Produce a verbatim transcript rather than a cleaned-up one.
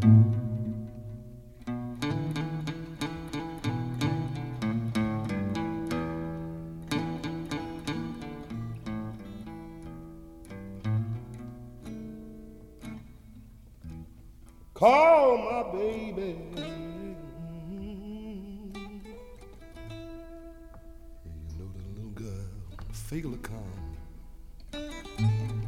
Call my baby. You know that little girl, fatally calm.